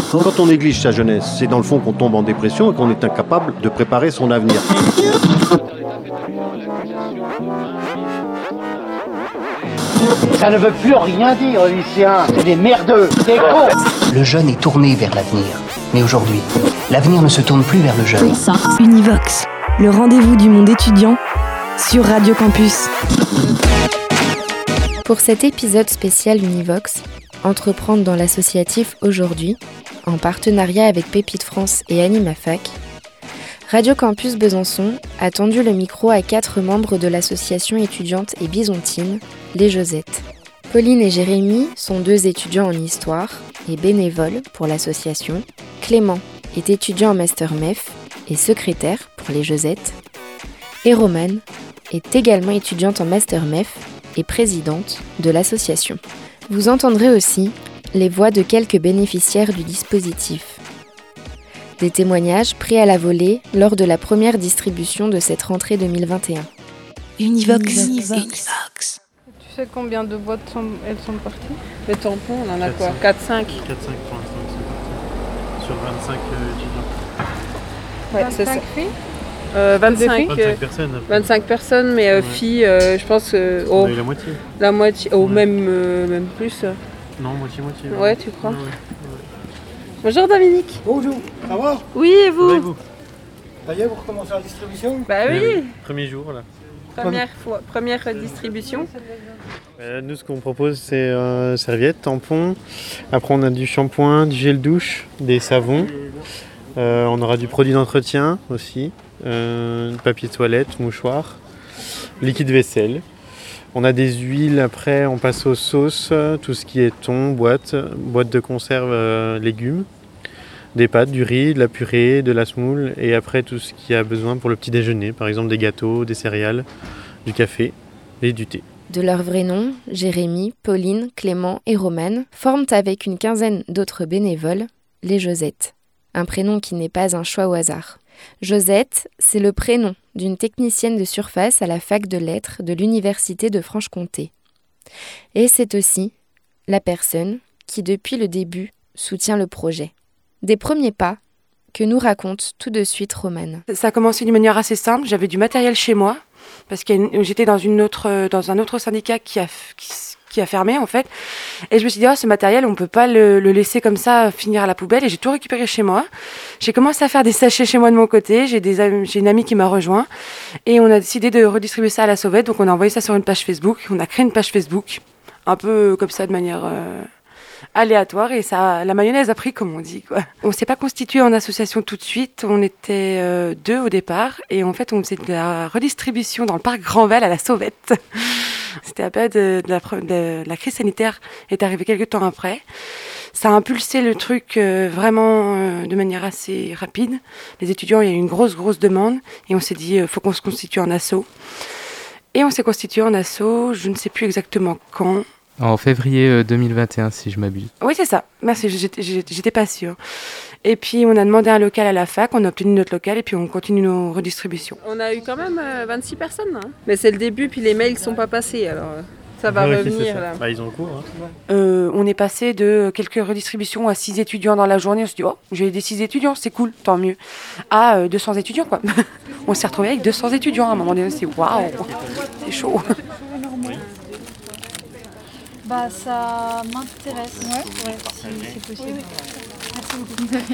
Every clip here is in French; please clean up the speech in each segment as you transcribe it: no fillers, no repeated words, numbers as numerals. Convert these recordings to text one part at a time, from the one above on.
Quand on néglige sa jeunesse, c'est dans le fond qu'on tombe en dépression et qu'on est incapable de préparer son avenir. Ça ne veut plus rien dire, lycéens. C'est des merdeux, des cons. Le jeune est tourné vers l'avenir. Mais aujourd'hui, l'avenir ne se tourne plus vers le jeune. Univox, le rendez-vous du monde étudiant sur Radio Campus. Pour cet épisode spécial Univox, entreprendre dans l'associatif aujourd'hui, en partenariat avec Pépite France et Animafac, Radio Campus Besançon a tendu le micro à 4 membres de l'association étudiante et bisontine, les Josettes. Pauline et Jérémy sont 2 étudiants en histoire et bénévoles pour l'association. Clément est étudiant en Master MEF et secrétaire pour les Josettes. Et Romane est également étudiante en Master MEF et présidente de l'association. Vous entendrez aussi les voix de quelques bénéficiaires du dispositif. Des témoignages pris à la volée lors de la première distribution de cette rentrée 2021. Univox. Tu sais combien de boîtes elles sont parties? Les tampons, on en a quoi? 4-5 4-5 pour l'instant, c'est parti. Sur 25 étudiants. Ouais, c'est ça. Filles 25 personnes. 25 personnes, mais ouais. Filles, je pense que... On a eu la moitié. La moitié, même plus. Non, moitié. Ouais, tu crois? Ouais. Bonjour Dominique. Bonjour, ça va? Oui, et vous? Et vous? Ça y est, vous recommencez la distribution? Bah oui. Premier jour, là. Première distribution. Nous, ce qu'on propose, c'est serviettes, tampons. Après, on a du shampoing, du gel douche, des savons. On aura du produit d'entretien aussi. Papier toilette, mouchoir, liquide vaisselle. On a des huiles, après on passe aux sauces, tout ce qui est thon, boîte de conserve, légumes, des pâtes, du riz, de la purée, de la semoule et après tout ce qu'il y a besoin pour le petit déjeuner, par exemple des gâteaux, des céréales, du café et du thé. De leurs vrais noms, Jérémy, Pauline, Clément et Romane forment avec une quinzaine d'autres bénévoles les Josettes. Un prénom qui n'est pas un choix au hasard. Josette, c'est le prénom d'une technicienne de surface à la fac de lettres de l'Université de Franche-Comté. Et c'est aussi la personne qui, depuis le début, soutient le projet. Des premiers pas que nous raconte tout de suite Romane. Ça a commencé d'une manière assez simple. J'avais du matériel chez moi, parce que j'étais dans un autre syndicat qui a fermé en fait. Et je me suis dit, ce matériel, on ne peut pas le laisser comme ça finir à la poubelle. Et j'ai tout récupéré chez moi. J'ai commencé à faire des sachets chez moi de mon côté. J'ai une amie qui m'a rejoint. Et on a décidé de redistribuer ça à la sauvette. Donc on a envoyé ça sur une page Facebook. On a créé une page Facebook, un peu comme ça de manière aléatoire. Et ça, la mayonnaise a pris, comme on dit, quoi. On ne s'est pas constitué en association tout de suite. On était 2 au départ. Et en fait, on faisait de la redistribution dans le parc Grandval à la sauvette. C'était à la période de la crise sanitaire est arrivée quelques temps après. Ça a impulsé le truc vraiment de manière assez rapide. Les étudiants, il y a eu une grosse demande et on s'est dit, il faut qu'on se constitue en asso. Et on s'est constitué en asso, je ne sais plus exactement quand. En février 2021, si je m'abuse. Oui, c'est ça. Merci, j'étais pas sûre. Et puis, on a demandé un local à la fac, on a obtenu notre local et puis on continue nos redistributions. On a eu quand même 26 personnes, hein. Mais c'est le début, puis les mails ne sont pas passés, alors ça va revenir. Ça. Là. Bah, ils ont cours. Hein. On est passé de quelques redistributions à 6 étudiants dans la journée. On s'est dit, j'ai des 6 étudiants, c'est cool, tant mieux. À 200 étudiants, quoi. On s'est retrouvés avec 200 étudiants à un moment donné. On s'est dit, waouh, c'est chaud. Bah, ça m'intéresse. Ouais, c'est possible. Merci beaucoup.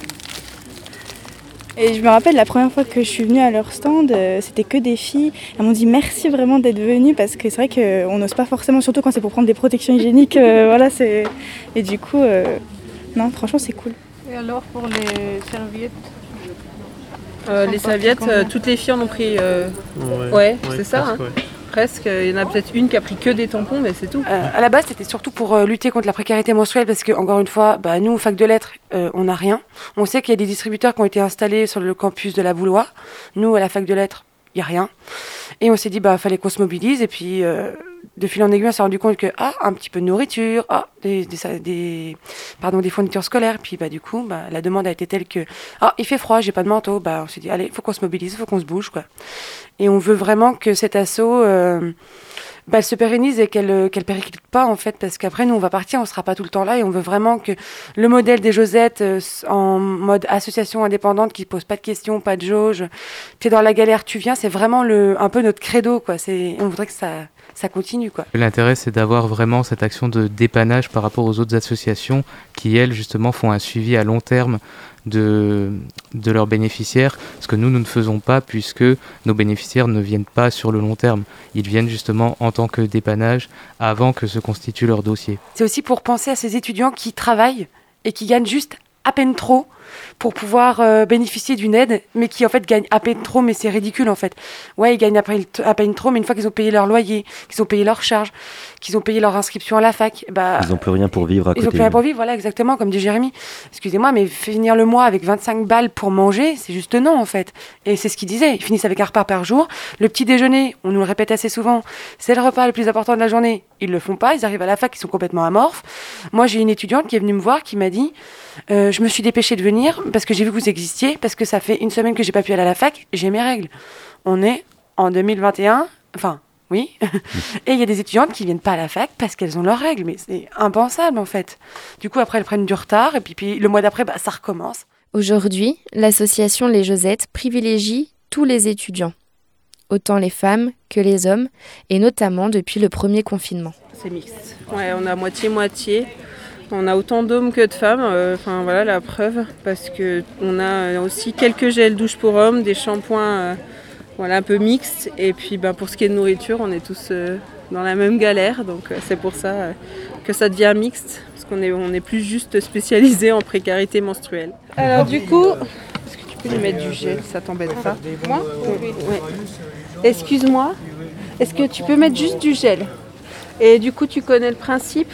Et je me rappelle la première fois que je suis venue à leur stand, c'était que des filles. Elles m'ont dit merci vraiment d'être venues parce que c'est vrai qu'on n'ose pas forcément, surtout quand c'est pour prendre des protections hygiéniques. Et du coup, non, franchement, c'est cool. Et alors pour les serviettes les serviettes, toutes les filles en ont pris. Ouais, c'est ça. Hein. Ouais. Presque, il y en a peut-être une qui a pris que des tampons, mais c'est tout. À la base, c'était surtout pour lutter contre la précarité menstruelle, parce que, encore une fois, nous, fac de lettres, on n'a rien. On sait qu'il y a des distributeurs qui ont été installés sur le campus de la Boulois. Nous, à la fac de lettres, il n'y a rien. Et on s'est dit, fallait qu'on se mobilise, et puis de fil en aiguille, on s'est rendu compte que, un petit peu de nourriture, des fournitures scolaires, puis du coup, la demande a été telle que, il fait froid, j'ai pas de manteau, on s'est dit, allez, il faut qu'on se mobilise, il faut qu'on se bouge, quoi. Et on veut vraiment que cet assaut elle se pérennise et qu'elle périclite pas en fait, parce qu'après nous on va partir, on sera pas tout le temps là et on veut vraiment que le modèle des Josettes en mode association indépendante qui pose pas de questions, pas de jauge, t'es dans la galère, tu viens, c'est vraiment un peu notre credo quoi. On voudrait que ça continue quoi. L'intérêt c'est d'avoir vraiment cette action de dépannage par rapport aux autres associations qui elles justement font un suivi à long terme de leurs bénéficiaires, ce que nous ne faisons pas puisque nos bénéficiaires ne viennent pas sur le long terme. Ils viennent justement en tant que dépannage avant que se constitue leur dossier. C'est aussi pour penser à ces étudiants qui travaillent et qui gagnent juste à peine trop pour pouvoir bénéficier d'une aide, mais qui en fait gagnent à peine trop, mais c'est ridicule en fait. Ouais, ils gagnent à peine trop, mais une fois qu'ils ont payé leur loyer, qu'ils ont payé leurs charges, qu'ils ont payé leur inscription à la fac, ils n'ont plus rien pour vivre à côté. Ils n'ont plus rien pour vivre, voilà, exactement, comme dit Jérémy. Excusez-moi, mais finir le mois avec 25 balles pour manger, c'est juste non en fait. Et c'est ce qu'ils disaient, ils finissent avec un repas par jour. Le petit déjeuner, on nous le répète assez souvent, c'est le repas le plus important de la journée. Ils le font pas, ils arrivent à la fac, ils sont complètement amorphes. Moi, j'ai une étudiante qui est venue me voir, qui m'a dit je me suis dépêchée de venir parce que j'ai vu que vous existiez, parce que ça fait une semaine que j'ai pas pu aller à la fac, j'ai mes règles. On est en 2021, enfin, oui, et il y a des étudiantes qui viennent pas à la fac parce qu'elles ont leurs règles, mais c'est impensable en fait. Du coup, après, elles prennent du retard, et puis le mois d'après, ça recommence. Aujourd'hui, l'association Les Josettes privilégie tous les étudiants, autant les femmes que les hommes, et notamment depuis le premier confinement. C'est mixte, ouais, on a moitié-moitié. On a autant d'hommes que de femmes, voilà la preuve, parce qu'on a aussi quelques gels douche pour hommes, des shampoings un peu mixtes, et puis pour ce qui est de nourriture, on est tous dans la même galère, donc c'est pour ça que ça devient mixte, parce qu'on est plus juste spécialisé en précarité menstruelle. Alors du coup, est-ce que tu peux lui mettre du gel, ça t'embête pas? Moi? Oui. Excuse-moi, est-ce que tu peux mettre juste du gel? Et du coup, tu connais le principe?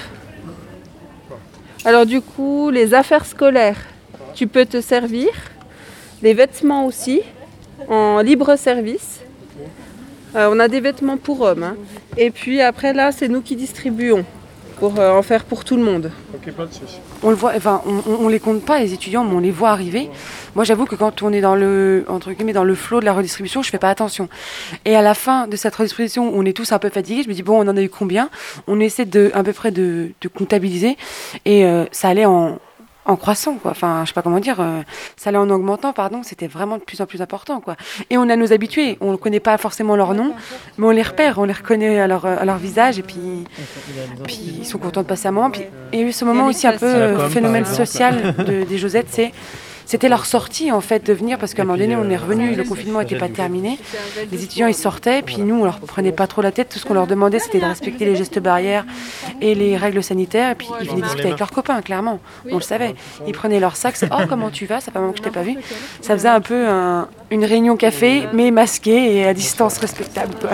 Alors du coup, les affaires scolaires, tu peux te servir. Les vêtements aussi, en libre service. On a des vêtements pour hommes. Hein. Et puis après là, c'est nous qui distribuons pour en faire pour tout le monde. Ok, pas de souci. On le voit, on les compte pas les étudiants, mais on les voit arriver. Moi, j'avoue que quand on est dans le flot de la redistribution, je fais pas attention. Et à la fin de cette redistribution, on est tous un peu fatigués. Je me dis bon, on en a eu combien? On essaie à peu près de comptabiliser, et ça allait en croissant, quoi. Enfin, je sais pas comment dire, ça allait en augmentant, pardon, c'était vraiment de plus en plus important, quoi. Et on a nos habitués, on ne connaît pas forcément leur nom, mais on les repère, on les reconnaît à leur visage, et puis ils sont contents de passer un moment. Puis, il y a eu ce moment aussi un peu phénomène social des Josettes, c'était leur sortie en fait de venir, parce qu'à un moment donné on est revenu, le confinement n'était pas terminé, les étudiants ils sortaient, puis nous on leur prenait pas trop la tête, tout ce qu'on leur demandait c'était de respecter les gestes barrières et les règles sanitaires, et puis ils venaient discuter avec leurs copains, clairement, on le savait, ils prenaient leur sac, oh comment tu vas, ça fait un moment que je t'ai pas vu, ça faisait un peu une réunion café mais masquée et à distance respectable, quoi.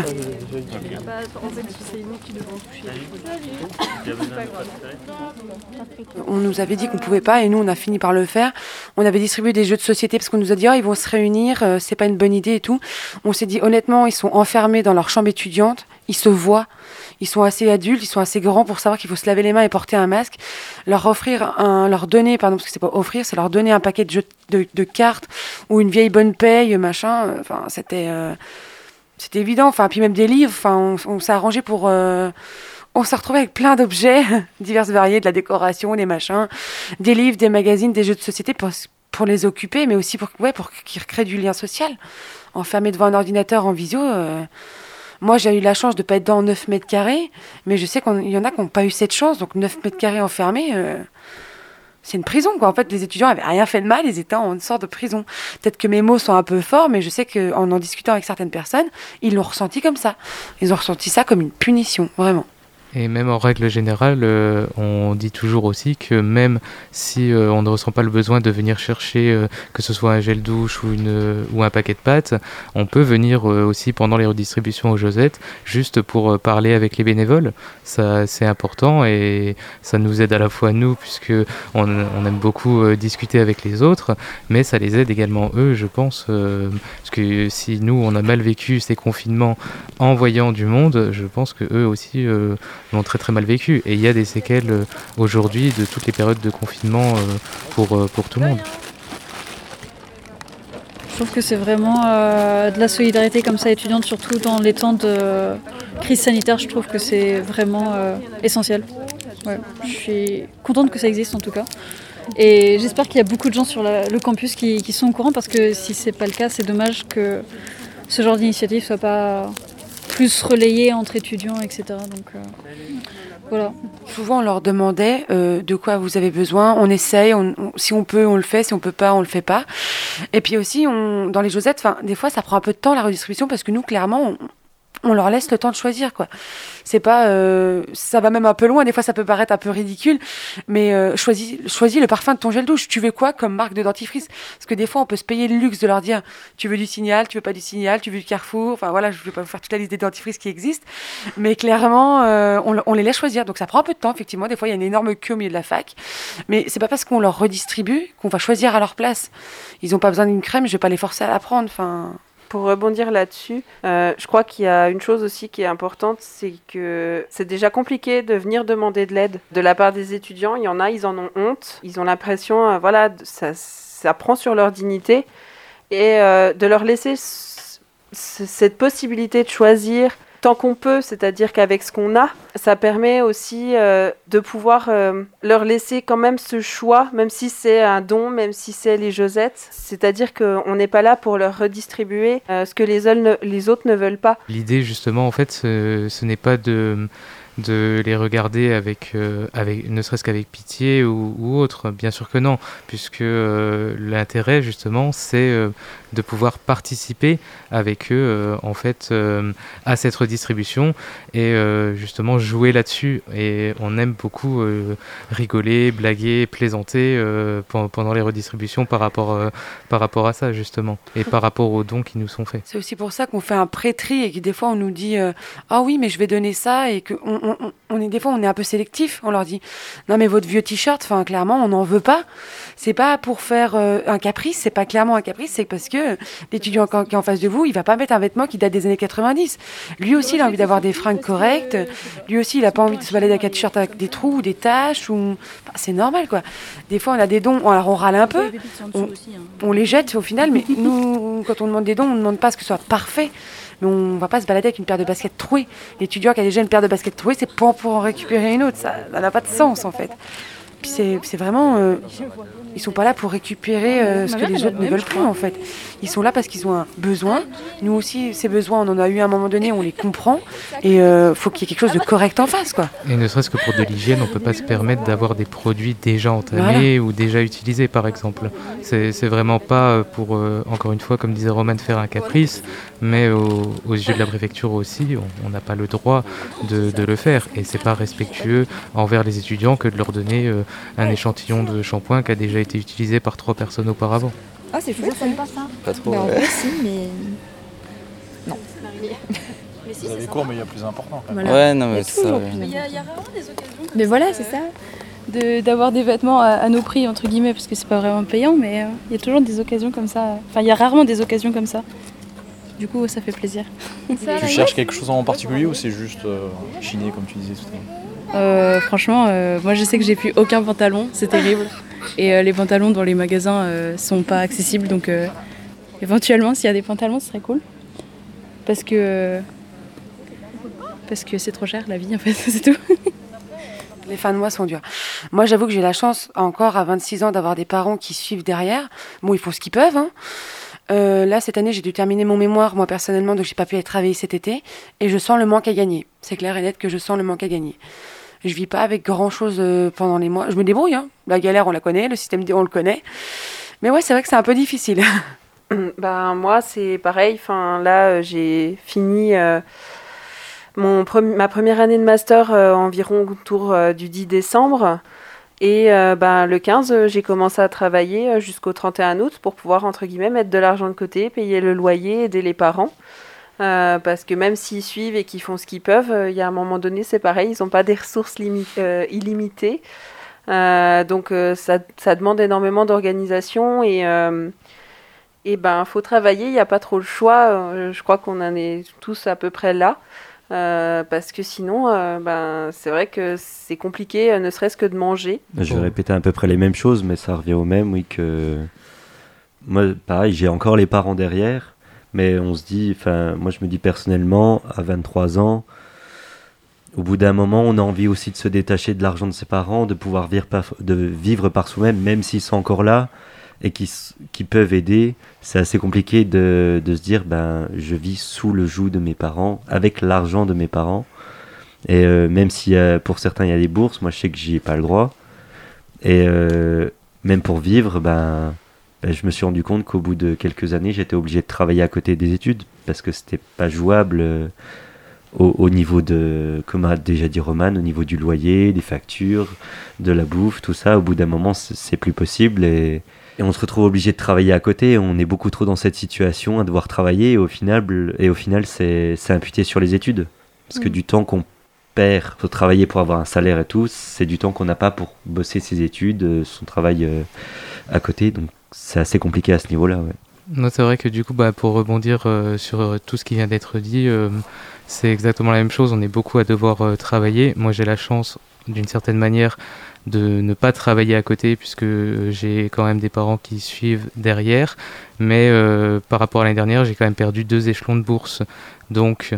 On nous avait dit qu'on pouvait pas, et nous on a fini par le faire. On avait distribué des jeux de société parce qu'on nous a dit ils vont se réunir, c'est pas une bonne idée et tout. On s'est dit honnêtement, ils sont enfermés dans leur chambre étudiante, ils se voient, ils sont assez adultes, ils sont assez grands pour savoir qu'il faut se laver les mains et porter un masque. Leur donner, parce que c'est pas offrir, c'est leur donner un paquet de cartes ou une vieille bonne paye, machin. Enfin, c'était évident. Enfin, puis même des livres. Enfin, on s'est arrangé pour. On s'est retrouvé avec plein d'objets divers variés, de la décoration, des machins, des livres, des magazines, des jeux de société pour les occuper, mais aussi pour qu'ils recréent du lien social. Enfermés devant un ordinateur en visio, moi j'ai eu la chance de ne pas être dans 9 mètres carrés, mais je sais qu'il y en a qui n'ont pas eu cette chance, donc 9 mètres carrés enfermés, c'est une prison, quoi. En fait, les étudiants n'avaient rien fait de mal, ils étaient en sorte de prison. Peut-être que mes mots sont un peu forts, mais je sais qu'en discutant avec certaines personnes, ils l'ont ressenti comme ça. Ils ont ressenti ça comme une punition, vraiment. Et même en règle générale, on dit toujours aussi que même si on ne ressent pas le besoin de venir chercher que ce soit un gel douche ou un paquet de pâtes, on peut venir aussi pendant les redistributions aux Josettes, juste pour parler avec les bénévoles. Ça, c'est important, et ça nous aide à la fois nous, puisque on aime beaucoup discuter avec les autres, mais ça les aide également eux, je pense, parce que si nous on a mal vécu ces confinements en voyant du monde, je pense que eux aussi l'ont très très mal vécu, et il y a des séquelles aujourd'hui de toutes les périodes de confinement pour tout le monde. Je trouve que c'est vraiment de la solidarité comme ça étudiante, surtout dans les temps de crise sanitaire. Je trouve que c'est vraiment essentiel. Ouais, je suis contente que ça existe en tout cas. Et j'espère qu'il y a beaucoup de gens sur le campus qui sont au courant, parce que si c'est pas le cas, c'est dommage que ce genre d'initiative soit pas plus relayée entre étudiants, etc. Donc voilà. Souvent on leur demandait de quoi vous avez besoin, on essaye, si on peut on le fait, si on peut pas on le fait pas. Et puis aussi dans les Josettes, des fois ça prend un peu de temps la redistribution, parce que nous clairement on leur laisse le temps de choisir, quoi. C'est pas, ça va même un peu loin. Des fois, ça peut paraître un peu ridicule, mais choisis le parfum de ton gel douche. Tu veux quoi comme marque de dentifrice? Parce que des fois, on peut se payer le luxe de leur dire, tu veux du Signal, tu veux pas du Signal, tu veux du Carrefour. Enfin voilà, je vais pas vous faire toute la liste des dentifrices qui existent, mais clairement, on les laisse choisir. Donc ça prend un peu de temps, effectivement. Des fois, il y a une énorme queue au milieu de la fac, mais c'est pas parce qu'on leur redistribue qu'on va choisir à leur place. Ils ont pas besoin d'une crème, je vais pas les forcer à la prendre. Enfin. Pour rebondir là-dessus, je crois qu'il y a une chose aussi qui est importante, c'est que c'est déjà compliqué de venir demander de l'aide de la part des étudiants. Il y en a, ils en ont honte, ils ont l'impression, ça prend sur leur dignité, et de leur laisser cette possibilité de choisir tant qu'on peut, c'est-à-dire qu'avec ce qu'on a, ça permet aussi de pouvoir leur laisser quand même ce choix, même si c'est un don, même si c'est les Josettes. C'est-à-dire qu'on n'est pas là pour leur redistribuer ce que les autres ne veulent pas. L'idée, justement, en fait, ce n'est pas de les regarder avec ne serait-ce qu'avec pitié ou autre, bien sûr que non, puisque l'intérêt justement c'est de pouvoir participer avec eux en fait à cette redistribution et justement jouer là-dessus. Et on aime beaucoup rigoler, blaguer, plaisanter pendant les redistributions par rapport à ça justement, et par rapport aux dons qui nous sont faits. C'est aussi pour ça qu'on fait un pré-tri et que des fois on nous dit ah oui mais je vais donner ça, et que des fois on est un peu sélectif. On leur dit non mais votre vieux t-shirt, clairement on n'en veut pas. C'est pas pour faire un caprice, c'est pas clairement un caprice, c'est parce que l'étudiant qui est en face de vous, il va pas mettre un vêtement qui date des années 90. Lui aussi il a envie d'avoir des fringues correctes, lui aussi il a pas envie de se balader avec un t-shirt avec des trous ou des taches, c'est normal quoi. Des fois on a des dons, alors on râle un peu, on les jette au final, mais nous quand on demande des dons, on ne demande pas ce que ce soit parfait. Mais on ne va pas se balader avec une paire de baskets trouées. L'étudiant qui a déjà une paire de baskets trouées, c'est pour en récupérer une autre. Ça n'a pas de sens, en fait. Puis c'est vraiment... ils sont pas là pour récupérer ce que les autres ne veulent plus, en fait. Ils sont là parce qu'ils ont un besoin. Nous aussi, ces besoins, on en a eu à un moment donné, on les comprend. Et faut qu'il y ait quelque chose de correct en face, quoi. Et ne serait-ce que pour de l'hygiène, on peut pas se permettre d'avoir des produits déjà entamés ou déjà utilisés, par exemple. C'est vraiment pas pour, encore une fois, comme disait Roman, faire un caprice, mais aux yeux de la préfecture aussi, on n'a pas le droit de le faire. Et c'est pas respectueux envers les étudiants que de leur donner un échantillon de shampoing qui a déjà été utilisé par 3 personnes auparavant. Ah, c'est fou, ça ne pas ça. Pas trop. En vrai, si, mais. Non. Vous avez cours, mais il y a plus important. Voilà. Ouais, non, mais c'est ça. Il y a rarement des occasions. Mais voilà, c'est ça. D'avoir des vêtements à nos prix, entre guillemets, parce que c'est pas vraiment payant, mais il y a toujours des occasions comme ça. Enfin, il y a rarement des occasions comme ça. Du coup, ça fait plaisir. Tu cherches quelque chose en particulier ou c'est juste chiner, comme tu disais tout à l'heure? Franchement, moi je sais que j'ai plus aucun pantalon, c'est terrible. Et les pantalons dans les magasins sont pas accessibles, donc éventuellement s'il y a des pantalons ce serait cool. Parce que c'est trop cher la vie en fait, c'est tout. Les fins de mois sont durs. Moi j'avoue que j'ai la chance encore à 26 ans d'avoir des parents qui suivent derrière. Bon, ils font ce qu'ils peuvent, hein. Là cette année j'ai dû terminer mon mémoire moi personnellement, donc j'ai pas pu aller travailler cet été et je sens le manque à gagner. C'est clair et net que je sens le manque à gagner. Je vis pas avec grand chose pendant les mois. Je me débrouille, hein. La galère on la connaît, le système on le connaît. Mais ouais, c'est vrai que c'est un peu difficile. Moi c'est pareil. Là j'ai fini ma première année de master environ autour du 10 décembre. Et le 15, j'ai commencé à travailler jusqu'au 31 août pour pouvoir, entre guillemets, mettre de l'argent de côté, payer le loyer, aider les parents. Parce que même s'ils suivent et qu'ils font ce qu'ils peuvent, il y a un moment donné, c'est pareil, ils n'ont pas des ressources illimitées. Donc ça demande énormément d'organisation et faut travailler, il n'y a pas trop le choix. Je crois qu'on en est tous à peu près là. Parce que sinon, c'est vrai que c'est compliqué, ne serait-ce que de manger. Je vais répéter à peu près les mêmes choses, mais ça revient au même, oui, que Moi, pareil, j'ai encore les parents derrière, mais on se dit, moi je me dis personnellement, à 23 ans, au bout d'un moment, on a envie aussi de se détacher de l'argent de ses parents, de pouvoir vivre par soi-même, même s'ils sont encore là et qui peuvent aider. C'est assez compliqué de se dire, je vis sous le joug de mes parents, avec l'argent de mes parents. Et même si pour certains il y a des bourses, moi je sais que j'y ai pas le droit. Et même pour vivre, je me suis rendu compte qu'au bout de quelques années, j'étais obligé de travailler à côté des études parce que c'était pas jouable au niveau de, comme a déjà dit Roman, au niveau du loyer, des factures, de la bouffe, tout ça. Au bout d'un moment, c'est plus possible et on se retrouve obligé de travailler à côté. On est beaucoup trop dans cette situation à devoir travailler et au final, c'est imputé sur les études parce que du temps qu'on perd pour travailler pour avoir un salaire et tout, c'est du temps qu'on n'a pas pour bosser ses études, son travail à côté, donc c'est assez compliqué à ce niveau-là. Ouais. Non, c'est vrai que du coup, pour rebondir sur tout ce qui vient d'être dit, c'est exactement la même chose, on est beaucoup à devoir travailler. Moi j'ai la chance d'une certaine manière de ne pas travailler à côté puisque j'ai quand même des parents qui suivent derrière, mais par rapport à l'année dernière, j'ai quand même perdu 2 échelons de bourse, donc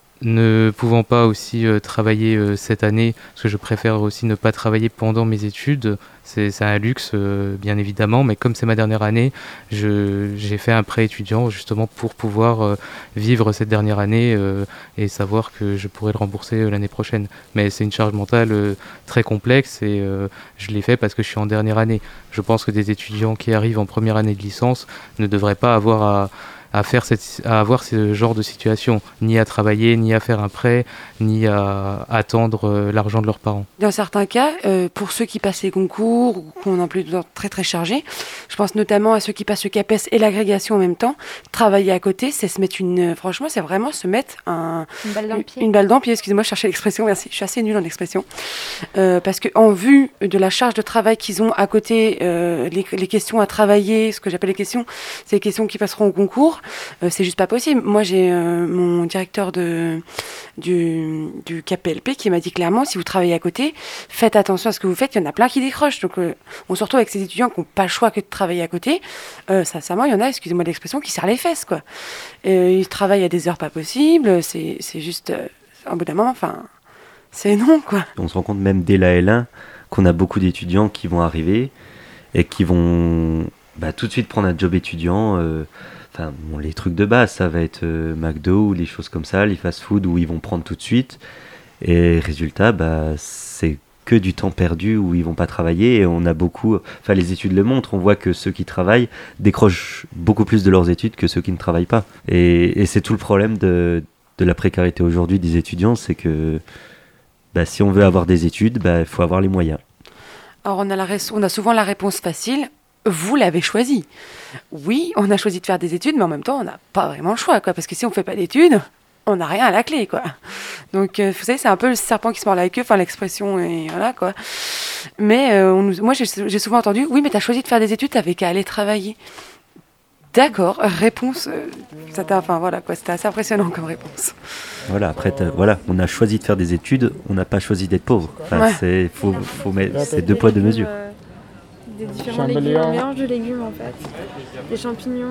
ne pouvant pas aussi travailler cette année, parce que je préfère aussi ne pas travailler pendant mes études, c'est un luxe bien évidemment, mais comme c'est ma dernière année, j'ai fait un prêt étudiant justement pour pouvoir vivre cette dernière année et savoir que je pourrais le rembourser l'année prochaine. Mais c'est une charge mentale très complexe et je l'ai fait parce que je suis en dernière année. Je pense que des étudiants qui arrivent en première année de licence ne devraient pas avoir à avoir ce genre de situation, ni à travailler, ni à faire un prêt, ni à attendre l'argent de leurs parents. Dans certains cas, pour ceux qui passent les concours ou qui ont un emploi du temps très très chargé, je pense notamment à ceux qui passent le CAPES et l'agrégation en même temps, travailler à côté, c'est se mettre franchement, c'est vraiment se mettre une balle dans le pied. Excusez-moi, je cherchais l'expression, merci, je suis assez nulle en expression. Parce qu'en vue de la charge de travail qu'ils ont à côté, les questions à travailler, ce que j'appelle les questions, c'est les questions qui passeront au concours. C'est juste pas possible. Moi, j'ai mon directeur du KPLP qui m'a dit clairement, si vous travaillez à côté, faites attention à ce que vous faites, il y en a plein qui décrochent. Donc, on se retrouve avec ces étudiants qui n'ont pas le choix que de travailler à côté. Sincèrement, il y en a, excusez-moi l'expression, qui serrent les fesses, quoi. Ils travaillent à des heures pas possibles, c'est juste, un bout d'un moment, c'est non, quoi. On se rend compte même dès la L1 qu'on a beaucoup d'étudiants qui vont arriver et qui vont tout de suite prendre un job étudiant. Les trucs de base, ça va être McDo ou les choses comme ça, les fast-food où ils vont prendre tout de suite. Et résultat, c'est que du temps perdu où ils vont pas travailler. Et on a les études le montrent, on voit que ceux qui travaillent décrochent beaucoup plus de leurs études que ceux qui ne travaillent pas. Et c'est tout le problème de la précarité aujourd'hui des étudiants, c'est que si on veut avoir des études, il faut avoir les moyens. Alors on a souvent la réponse facile. Vous l'avez choisi. Oui, on a choisi de faire des études, mais en même temps, on n'a pas vraiment le choix, quoi. Parce que si on ne fait pas d'études, on n'a rien à la clé, quoi. Donc, vous savez, c'est un peu le serpent qui se mord la queue, l'expression, et voilà, quoi. Mais moi, j'ai souvent entendu, oui, mais tu as choisi de faire des études, tu n'avais qu'à aller travailler. D'accord, réponse, c'était assez impressionnant comme réponse. Voilà, après, on a choisi de faire des études, on n'a pas choisi d'être pauvre. Faut mettre, c'est 2 poids 2 mesures. Des différents légumes, un mélange de légumes en fait, des champignons.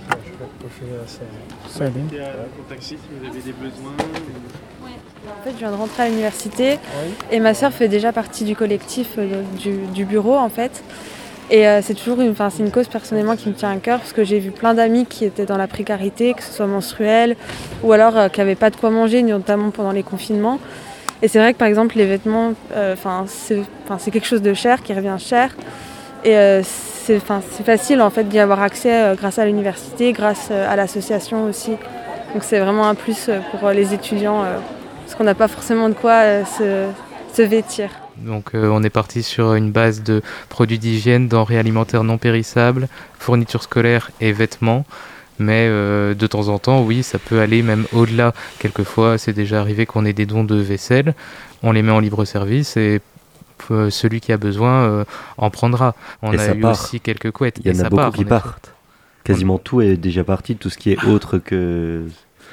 Vous avez des besoins. En fait, je viens de rentrer à l'université et ma sœur fait déjà partie du collectif du bureau en fait. Et c'est toujours c'est une cause personnellement qui me tient à cœur parce que j'ai vu plein d'amis qui étaient dans la précarité, que ce soit menstruelle ou alors qui n'avaient pas de quoi manger, notamment pendant les confinements. Et c'est vrai que par exemple les vêtements, c'est quelque chose de cher, qui revient cher. Et c'est facile en fait d'y avoir accès grâce à l'université, grâce à l'association aussi. Donc c'est vraiment un plus pour les étudiants parce qu'on n'a pas forcément de quoi se vêtir. Donc on est parti sur une base de produits d'hygiène, denrées alimentaires non périssables, fournitures scolaires et vêtements. Mais de temps en temps, oui, ça peut aller même au-delà. Quelquefois, c'est déjà arrivé qu'on ait des dons de vaisselle, on les met en libre service et celui qui a besoin en prendra. On a eu aussi quelques couettes. Il y en a beaucoup qui partent. Quasiment tout est déjà parti, tout ce qui est autre que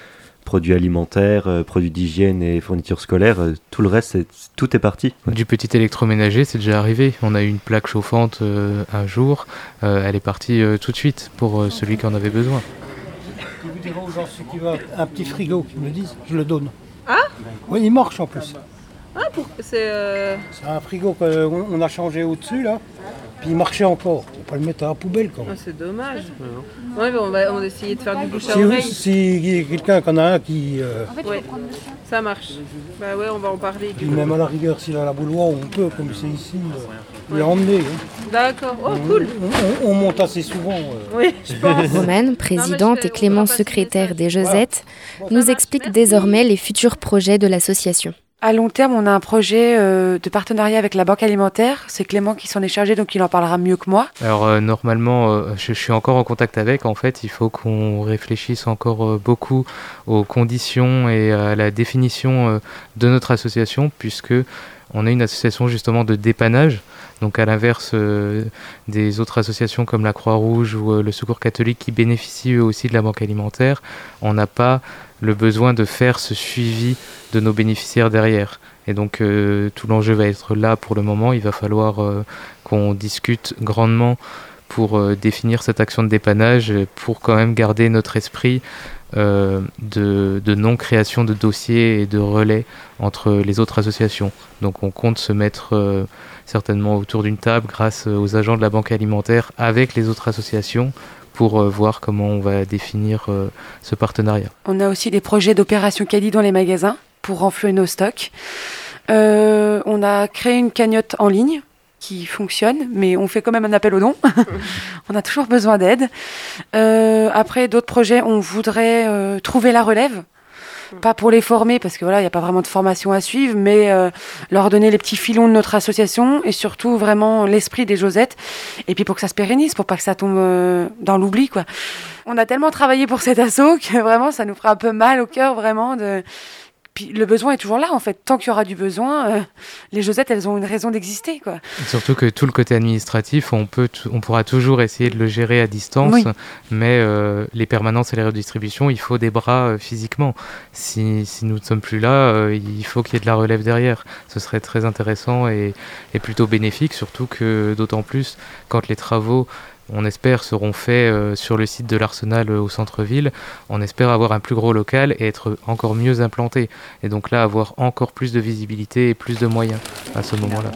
produits alimentaires, produits d'hygiène et fournitures scolaires, tout le reste, tout est parti. Ouais. Du petit électroménager, c'est déjà arrivé. On a eu une plaque chauffante un jour, elle est partie tout de suite pour celui qui en avait besoin. Je vous dirai aux gens, ceux qui veulent un petit frigo, qui me le disent, je le donne. Ah ? Oui, il marche en plus. Ah, c'est un frigo qu'on a changé au-dessus, là. Puis il marchait encore. On va pas le mettre à la poubelle, quand même. Ah, c'est dommage. Ouais, mais on va essayer de faire du bouche à oreille. Si y a quelqu'un qui en a un qui... Ouais, ça marche. Bah ouais, on va en parler. Puis même à la rigueur, s'il a la bouilloire, on peut, comme c'est ici, l'emmener. D'accord, oh cool. On monte assez souvent. Oui, je pense. Romane, présidente et Clément, secrétaire des Josettes, nous expliquent désormais les futurs projets de l'association. À long terme, on a un projet de partenariat avec la Banque alimentaire. C'est Clément qui s'en est chargé, donc il en parlera mieux que moi. Alors normalement, je suis encore en contact avec. En fait, il faut qu'on réfléchisse encore beaucoup aux conditions et à la définition de notre association, puisque on est une association justement de dépannage. Donc à l'inverse des autres associations comme la Croix-Rouge ou le Secours catholique qui bénéficient eux aussi de la Banque alimentaire, on n'a pas le besoin de faire ce suivi de nos bénéficiaires derrière. Et donc tout l'enjeu va être là pour le moment. Il va falloir qu'on discute grandement pour définir cette action de dépannage, pour quand même garder notre esprit de non-création de dossiers et de relais entre les autres associations. Donc on compte se mettre certainement autour d'une table grâce aux agents de la Banque alimentaire avec les autres associations pour voir comment on va définir ce partenariat. On a aussi des projets d'opération caddie dans les magasins pour renflouer nos stocks. On a créé une cagnotte en ligne qui fonctionne, mais on fait quand même un appel aux dons. On a toujours besoin d'aide. Après, d'autres projets, on voudrait trouver la relève. Pas pour les former, parce que voilà, il n'y a pas vraiment de formation à suivre, mais leur donner les petits filons de notre association et surtout vraiment l'esprit des Josettes. Et puis pour que ça se pérennise, pour pas que ça tombe dans l'oubli, quoi. On a tellement travaillé pour cet asso que vraiment, ça nous fera un peu mal au cœur, vraiment, de... Puis le besoin est toujours là, en fait. Tant qu'il y aura du besoin, les Josettes, elles ont une raison d'exister, quoi. Surtout que tout le côté administratif, on pourra toujours essayer de le gérer à distance, oui. Mais les permanences et les redistributions, il faut des bras physiquement. Si nous ne sommes plus là, il faut qu'il y ait de la relève derrière. Ce serait très intéressant et plutôt bénéfique, surtout que d'autant plus quand les travaux, on espère, seront faits sur le site de l'Arsenal au centre-ville. On espère avoir un plus gros local et être encore mieux implanté. Et donc là, avoir encore plus de visibilité et plus de moyens à ce moment-là.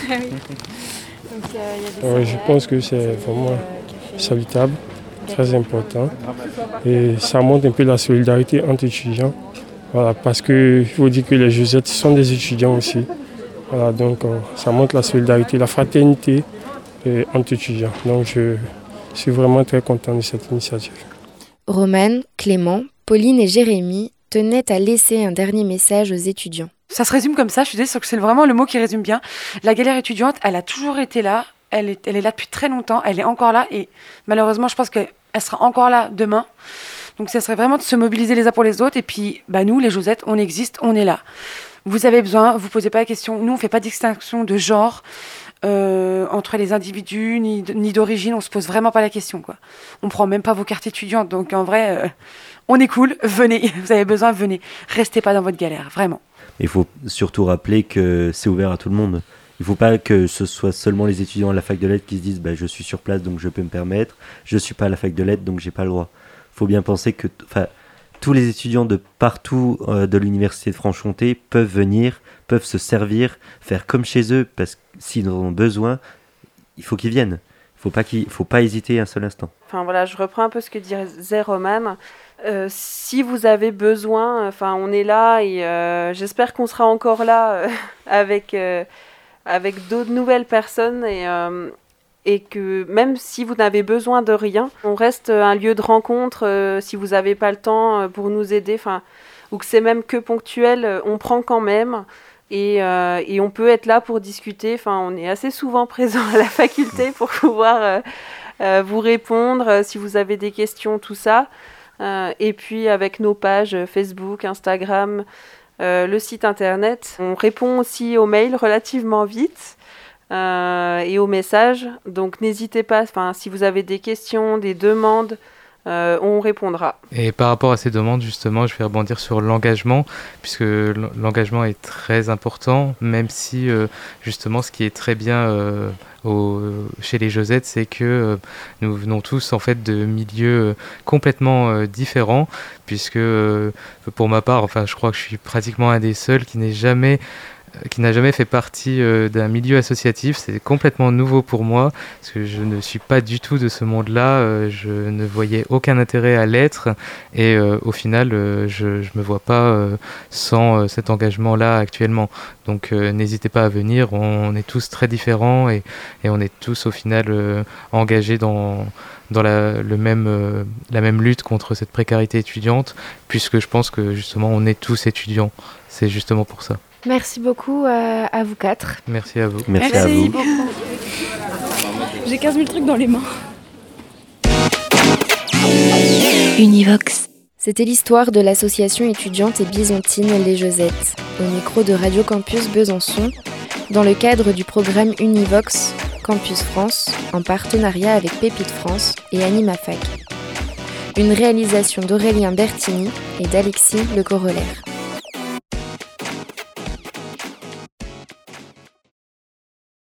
Je pense que c'est vraiment salutable, très important. Et ça montre un peu la solidarité entre étudiants. Voilà, parce qu'il faut dire que les Josettes sont des étudiants aussi. Voilà, donc ça montre la solidarité, la fraternité entre étudiants. Donc je suis vraiment très content de cette initiative. Romane, Clément, Pauline et Jérémy tenaient à laisser un dernier message aux étudiants. Ça se résume comme ça, je suis désolée, c'est vraiment le mot qui résume bien. La galère étudiante, elle a toujours été là, elle est là depuis très longtemps, elle est encore là et malheureusement je pense qu'elle sera encore là demain. Donc ça serait vraiment de se mobiliser les uns pour les autres et puis nous, les Josettes, on existe, on est là. Vous avez besoin, vous posez pas la question, nous on fait pas de distinction de genre, entre les individus, ni d'origine, on se pose vraiment pas la question, quoi. On prend même pas vos cartes étudiantes, donc en vrai, on est cool, venez, vous avez besoin, venez. Restez pas dans votre galère, vraiment. Il faut surtout rappeler que c'est ouvert à tout le monde. Il ne faut pas que ce soit seulement les étudiants à la fac de lettres qui se disent je suis sur place donc je peux me permettre, je ne suis pas à la fac de lettres donc j'ai pas le droit. Il faut bien penser que tous les étudiants de partout de l'université de Franche-Comté peuvent venir, peuvent se servir, faire comme chez eux, parce que s'ils en ont besoin, il faut qu'ils viennent. Il ne faut pas hésiter un seul instant. Enfin voilà, je reprends un peu ce que disait Romane. Si vous avez besoin, on est là et j'espère qu'on sera encore là avec d'autres nouvelles personnes et que même si vous n'avez besoin de rien, on reste un lieu de rencontre si vous n'avez pas le temps pour nous aider, ou que c'est même que ponctuel, on prend quand même et on peut être là pour discuter. On est assez souvent présent à la faculté pour pouvoir vous répondre si vous avez des questions, tout ça. Et puis avec nos pages Facebook, Instagram, le site internet, on répond aussi aux mails relativement vite. Et aux messages, donc n'hésitez pas, si vous avez des questions, des demandes, on répondra. Et par rapport à ces demandes, justement, je vais rebondir sur l'engagement, puisque l'engagement est très important, même si, justement, ce qui est très bien chez les Josettes, c'est que nous venons tous, en fait, de milieux complètement différents, puisque, pour ma part, enfin, je crois que je suis pratiquement un des seuls qui n'a jamais fait partie d'un milieu associatif. C'est complètement nouveau pour moi, parce que je ne suis pas du tout de ce monde-là. Je ne voyais aucun intérêt à l'être, et au final, je ne me vois pas sans cet engagement-là actuellement. Donc n'hésitez pas à venir, on est tous très différents, et on est tous au final engagés dans la même lutte contre cette précarité étudiante, puisque je pense que justement on est tous étudiants. C'est justement pour ça. Merci beaucoup à vous quatre. Merci à vous. Merci à vous. Beaucoup. J'ai 15 000 trucs dans les mains. Univox. C'était l'histoire de l'association étudiante et byzantine Les Josettes, au micro de Radio Campus Besançon, dans le cadre du programme Univox Campus France, en partenariat avec Pépite France et Anima Fac. Une réalisation d'Aurélien Bertini et d'Alexis Le Corollaire.